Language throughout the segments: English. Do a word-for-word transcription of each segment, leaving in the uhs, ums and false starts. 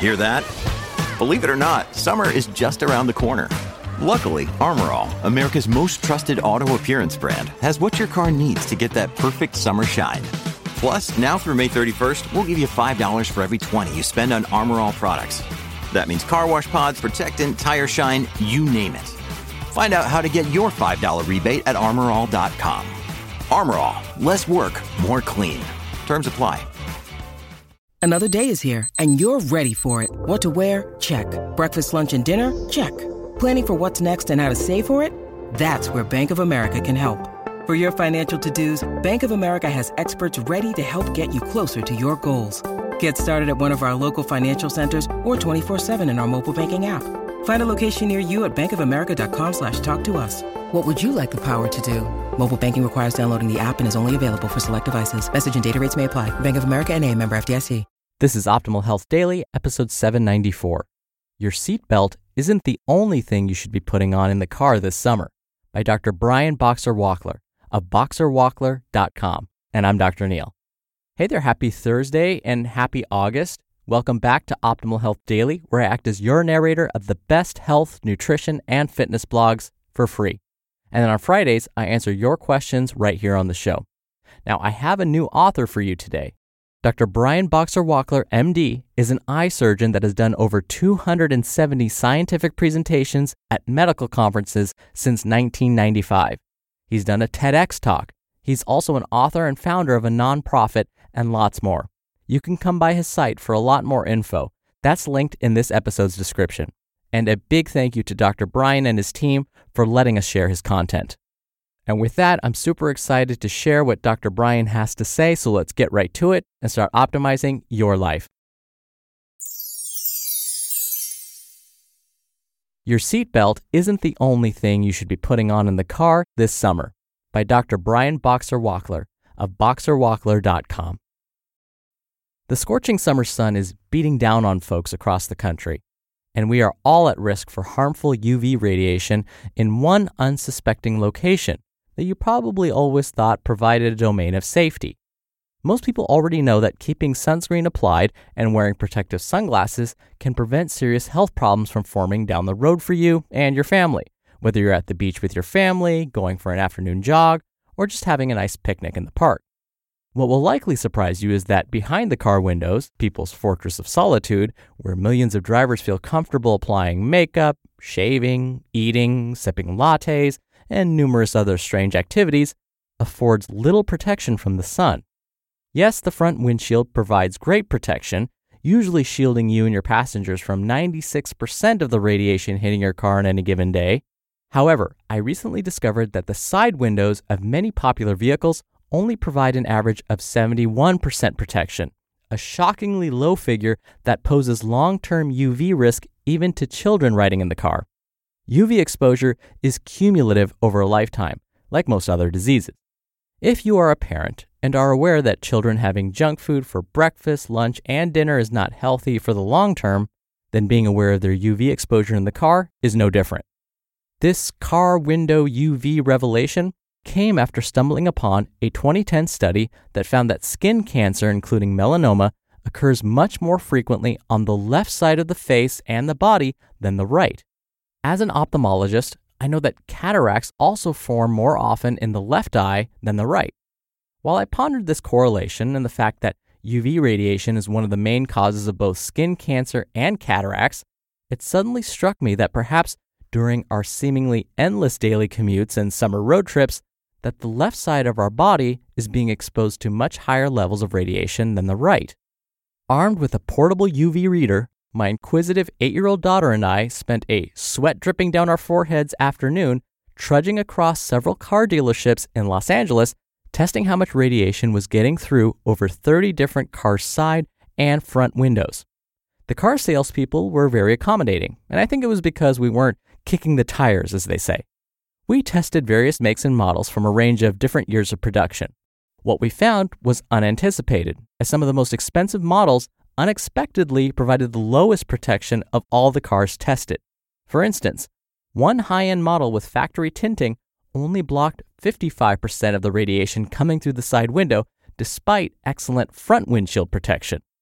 Hear that? Believe it or not, summer is just around the corner. Luckily, Armor All, America's most trusted auto appearance brand, has what your car needs to get that perfect summer shine. Plus, now through May thirty-first, we'll give you five dollars for every twenty you spend on Armor All products. That means car wash pods, protectant, tire shine, you name it. Find out how to get your five dollars rebate at armor all dot com. Armor All, less work, more clean. Terms apply. Another day is here, and you're ready for it. What to wear? Check. Breakfast, lunch, and dinner? Check. Planning for what's next and how to save for it? That's where Bank of America can help. For your financial to-dos, Bank of America has experts ready to help get you closer to your goals. Get started at one of our local financial centers or twenty-four seven in our mobile banking app. Find a location near you at bankofamerica.com slash talk to us. What would you like the power to do? Mobile banking requires downloading the app and is only available for select devices. Message and data rates may apply. Bank of America N A, member F D I C. This is Optimal Health Daily, episode seven ninety-four. Your seatbelt isn't the only thing you should be putting on in the car this summer, by Doctor Brian Boxer-Wachtler of boxer wachtler dot com. And I'm Doctor Neil. Hey there, happy Thursday and happy August. Welcome back to Optimal Health Daily, where I act as your narrator of the best health, nutrition, and fitness blogs for free. And then on Fridays, I answer your questions right here on the show. Now, I have a new author for you today. Doctor Brian Boxer-Wachtler, M D, is an eye surgeon that has done over two hundred seventy scientific presentations at medical conferences since nineteen ninety-five. He's done a TEDx talk. He's also an author and founder of a nonprofit and lots more. You can come by his site for a lot more info. That's linked in this episode's description. And a big thank you to Doctor Brian and his team for letting us share his content. And with that, I'm super excited to share what Doctor Brian has to say, so let's get right to it and start optimizing your life. Your seatbelt isn't the only thing you should be putting on in the car this summer, by Doctor Brian Boxer-Wachtler of boxer wachtler dot com. The scorching summer sun is beating down on folks across the country, and we are all at risk for harmful U V radiation in one unsuspecting location that you probably always thought provided a domain of safety. Most people already know that keeping sunscreen applied and wearing protective sunglasses can prevent serious health problems from forming down the road for you and your family, whether you're at the beach with your family, going for an afternoon jog, or just having a nice picnic in the park. What will likely surprise you is that behind the car windows, people's fortress of solitude, where millions of drivers feel comfortable applying makeup, shaving, eating, sipping lattes, and numerous other strange activities, affords little protection from the sun. Yes, the front windshield provides great protection, usually shielding you and your passengers from ninety-six percent of the radiation hitting your car on any given day. However, I recently discovered that the side windows of many popular vehicles only provide an average of seventy-one percent protection, a shockingly low figure that poses long-term U V risk even to children riding in the car. U V exposure is cumulative over a lifetime, like most other diseases. If you are a parent and are aware that children having junk food for breakfast, lunch, and dinner is not healthy for the long term, then being aware of their U V exposure in the car is no different. This car window U V revelation came after stumbling upon a twenty ten study that found that skin cancer, including melanoma, occurs much more frequently on the left side of the face and the body than the right. As an ophthalmologist, I know that cataracts also form more often in the left eye than the right. While I pondered this correlation and the fact that U V radiation is one of the main causes of both skin cancer and cataracts, it suddenly struck me that perhaps during our seemingly endless daily commutes and summer road trips, that the left side of our body is being exposed to much higher levels of radiation than the right. Armed with a portable U V reader, my inquisitive eight-year-old daughter and I spent a sweat dripping down our foreheads afternoon trudging across several car dealerships in Los Angeles, testing how much radiation was getting through over thirty different car side and front windows. The car salespeople were very accommodating, and I think it was because we weren't kicking the tires, as they say. We tested various makes and models from a range of different years of production. What we found was unanticipated, as some of the most expensive models unexpectedly provided the lowest protection of all the cars tested. For instance, one high-end model with factory tinting only blocked fifty-five percent of the radiation coming through the side window, despite excellent front windshield protection.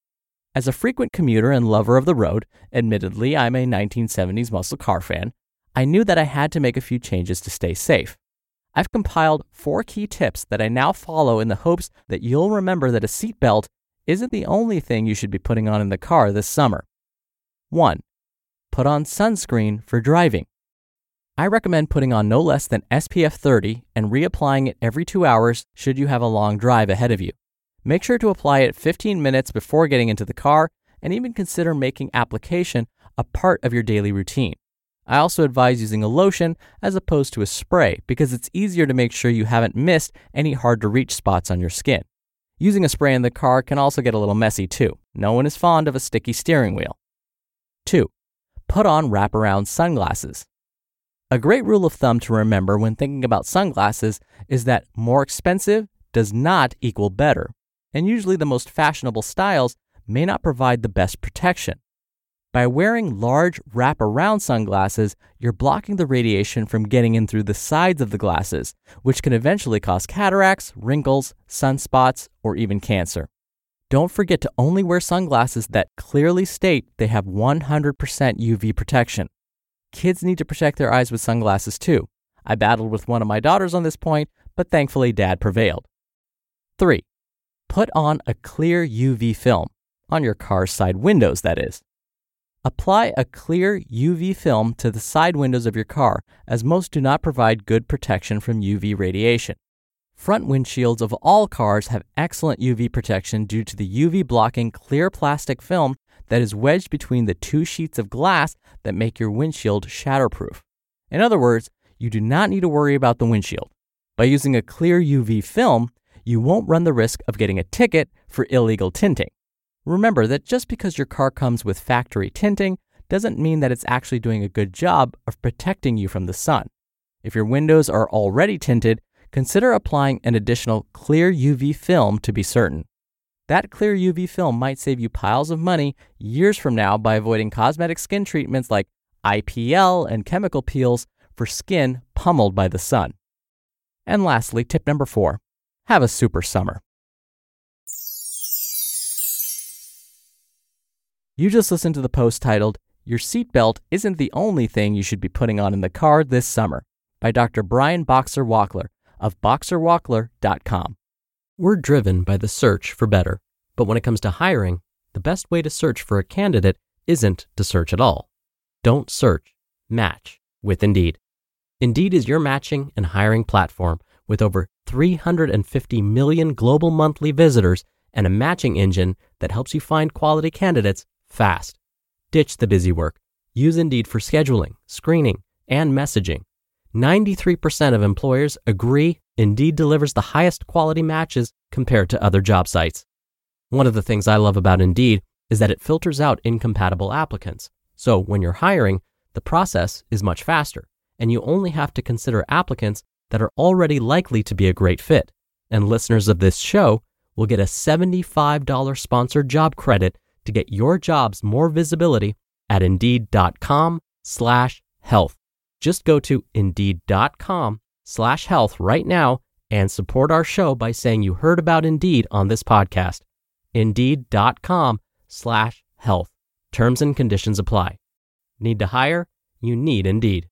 As a frequent commuter and lover of the road, admittedly I'm a nineteen seventies muscle car fan, I knew that I had to make a few changes to stay safe. I've compiled four key tips that I now follow in the hopes that you'll remember that a seatbelt isn't the only thing you should be putting on in the car this summer. one. Put on sunscreen for driving. I recommend putting on no less than S P F thirty and reapplying it every two hours should you have a long drive ahead of you. Make sure to apply it fifteen minutes before getting into the car, and even consider making application a part of your daily routine. I also advise using a lotion as opposed to a spray because it's easier to make sure you haven't missed any hard-to-reach spots on your skin. Using a spray in the car can also get a little messy too. No one is fond of a sticky steering wheel. two. Put on wraparound sunglasses. A great rule of thumb to remember when thinking about sunglasses is that more expensive does not equal better, and usually the most fashionable styles may not provide the best protection. By wearing large wraparound sunglasses, you're blocking the radiation from getting in through the sides of the glasses, which can eventually cause cataracts, wrinkles, sunspots, or even cancer. Don't forget to only wear sunglasses that clearly state they have one hundred percent U V protection. Kids need to protect their eyes with sunglasses too. I battled with one of my daughters on this point, but thankfully Dad prevailed. three. Put on a clear U V film, on your car's side windows that is. Apply a clear U V film to the side windows of your car, as most do not provide good protection from U V radiation. Front windshields of all cars have excellent U V protection due to the U V-blocking clear plastic film that is wedged between the two sheets of glass that make your windshield shatterproof. In other words, you do not need to worry about the windshield. By using a clear U V film, you won't run the risk of getting a ticket for illegal tinting. Remember that just because your car comes with factory tinting doesn't mean that it's actually doing a good job of protecting you from the sun. If your windows are already tinted, consider applying an additional clear U V film to be certain. That clear U V film might save you piles of money years from now by avoiding cosmetic skin treatments like I P L and chemical peels for skin pummeled by the sun. And lastly, tip number four, have a super summer. You just listened to the post titled, "Your Seatbelt Isn't the Only Thing You Should Be Putting On in the Car This Summer" by Doctor Brian Boxer Wackler of boxer wackler dot com. We're driven by the search for better, but when it comes to hiring, the best way to search for a candidate isn't to search at all. Don't search, match with Indeed. Indeed is your matching and hiring platform with over three hundred fifty million global monthly visitors and a matching engine that helps you find quality candidates fast. Ditch the busy work. Use Indeed for scheduling, screening, and messaging. ninety-three percent of employers agree Indeed delivers the highest quality matches compared to other job sites. One of the things I love about Indeed is that it filters out incompatible applicants. So when you're hiring, the process is much faster, and you only have to consider applicants that are already likely to be a great fit. And listeners of this show will get a seventy-five dollars sponsored job credit to get your jobs more visibility at indeed.com slash health. Just go to indeed.com slash health right now and support our show by saying you heard about Indeed on this podcast. Indeed.com slash health. Terms and conditions apply. Need to hire? You need Indeed.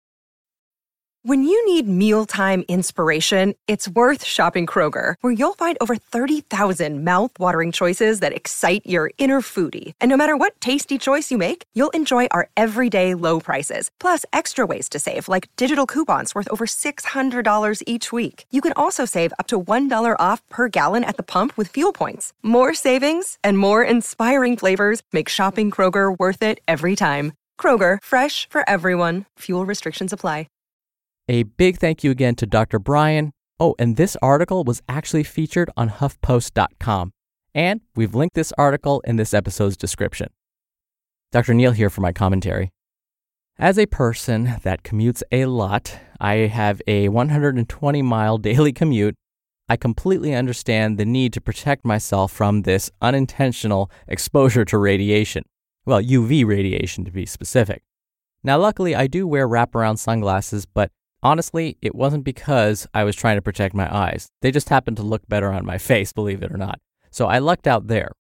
When you need mealtime inspiration, it's worth shopping Kroger, where you'll find over thirty thousand mouth-watering choices that excite your inner foodie. And no matter what tasty choice you make, you'll enjoy our everyday low prices, plus extra ways to save, like digital coupons worth over six hundred dollars each week. You can also save up to one dollar off per gallon at the pump with fuel points. More savings and more inspiring flavors make shopping Kroger worth it every time. Kroger, fresh for everyone. Fuel restrictions apply. A big thank you again to Doctor Brian. Oh, and this article was actually featured on huff post dot com. And we've linked this article in this episode's description. Doctor Neal here for my commentary. As a person that commutes a lot, I have a one hundred twenty mile daily commute. I completely understand the need to protect myself from this unintentional exposure to radiation. Well, U V radiation to be specific. Now, luckily, I do wear wraparound sunglasses, but honestly, it wasn't because I was trying to protect my eyes. They just happened to look better on my face, believe it or not. So I lucked out there.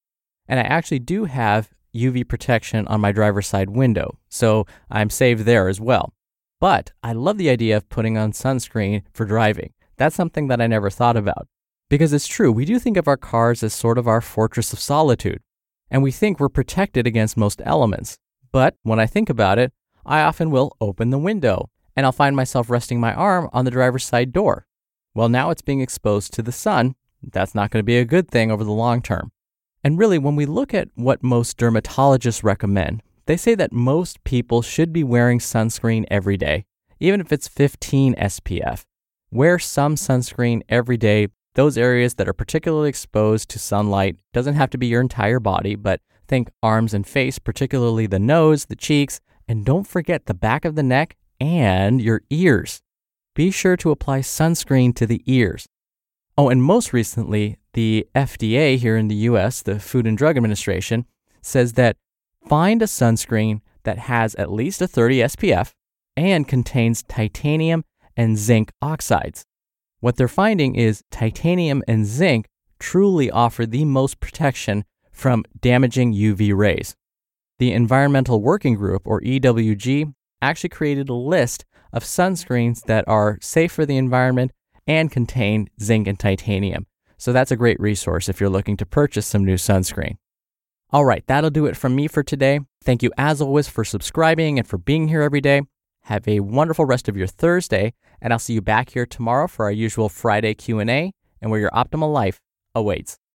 And I actually do have U V protection on my driver's side window, so I'm saved there as well. But I love the idea of putting on sunscreen for driving. That's something that I never thought about. Because it's true, we do think of our cars as sort of our fortress of solitude, and we think we're protected against most elements. But when I think about it, I often will open the window, and I'll find myself resting my arm on the driver's side door. Well, now it's being exposed to the sun. That's not going to be a good thing over the long term. And really, when we look at what most dermatologists recommend, they say that most people should be wearing sunscreen every day, even if it's fifteen S P F. Wear some sunscreen every day. Those areas that are particularly exposed to sunlight, doesn't have to be your entire body, but think arms and face, particularly the nose, the cheeks, and don't forget the back of the neck and your ears. Be sure to apply sunscreen to the ears. Oh, and most recently, the F D A here in the U S, the Food and Drug Administration, says that find a sunscreen that has at least a thirty S P F and contains titanium and zinc oxides. What they're finding is titanium and zinc truly offer the most protection from damaging U V rays. The Environmental Working Group, or E W G, actually created a list of sunscreens that are safe for the environment and contain zinc and titanium. So that's a great resource if you're looking to purchase some new sunscreen. All right, that'll do it from me for today. Thank you as always for subscribing and for being here every day. Have a wonderful rest of your Thursday, and I'll see you back here tomorrow for our usual Friday Q and A and where your optimal life awaits.